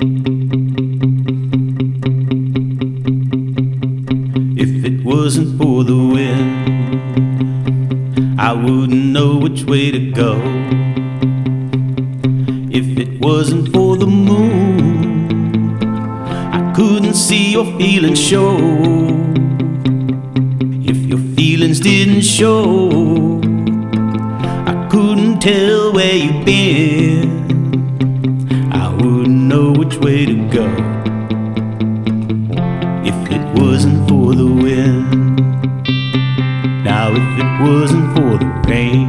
If it wasn't for the wind, I wouldn't know which way to go. If it wasn't for the moon, I couldn't see your feelings show. If your feelings didn't show, I couldn't tell where you've been. I wouldn't know which way to go. If it wasn't for the wind, now if it wasn't for the rain,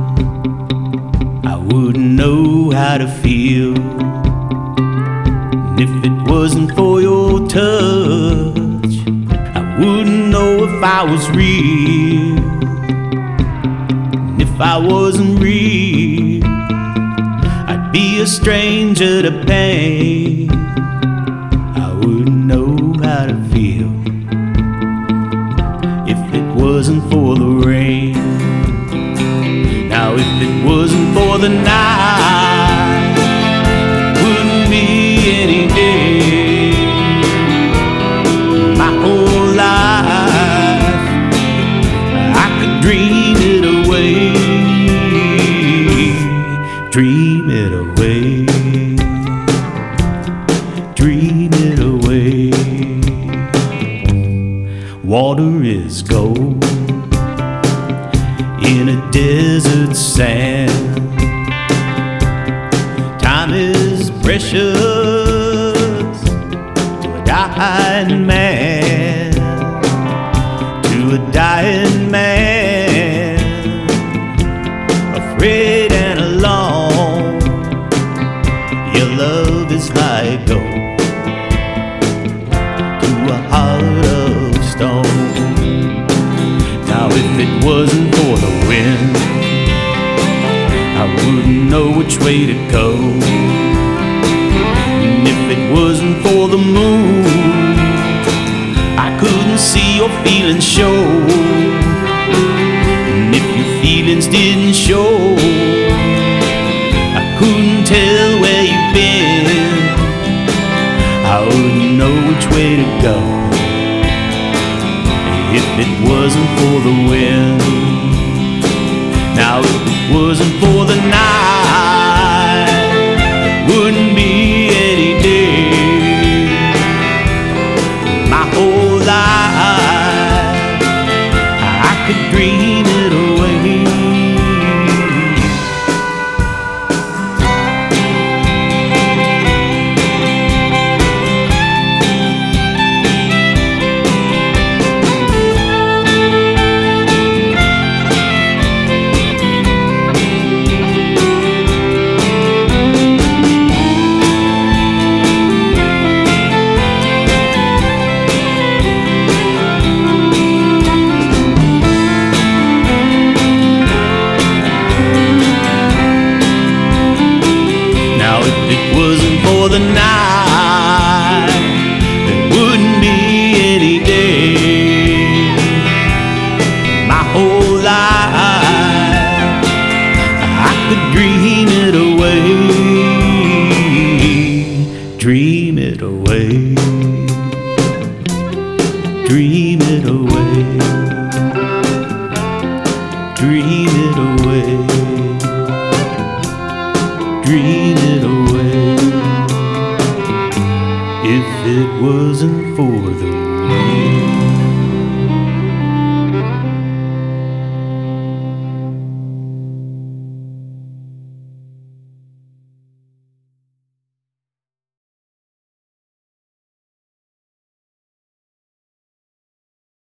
I wouldn't know how to feel. And if it wasn't for your touch, I wouldn't know if I was real. And if I wasn't real, I'd be a stranger to pain. I wouldn't know how to feel. If it wasn't for the rain, now if it wasn't for the night, it wouldn't be any day. My whole life, I could dream it away. Dream it away. Dream it away. Water is gold in a desert sand. Time is precious to a dying man. To a dying man, afraid and alone. Your love is like gold to a heart of stone. Now if it wasn't for the wind, I wouldn't know which way to go. And if it wasn't for the moon, I couldn't see your feelings show. And if your feelings didn't show, I couldn't tell where you've been. I wouldn't know which way to go. If it wasn't for the wind, now if it wasn't for the night, it wouldn't be any day. My whole life, I could dream it away. For the night, there wouldn't be any day. My whole life, I could dream it away. Dream it away. Dream it away. Dream it away. Dream it away. If it wasn't for the rain.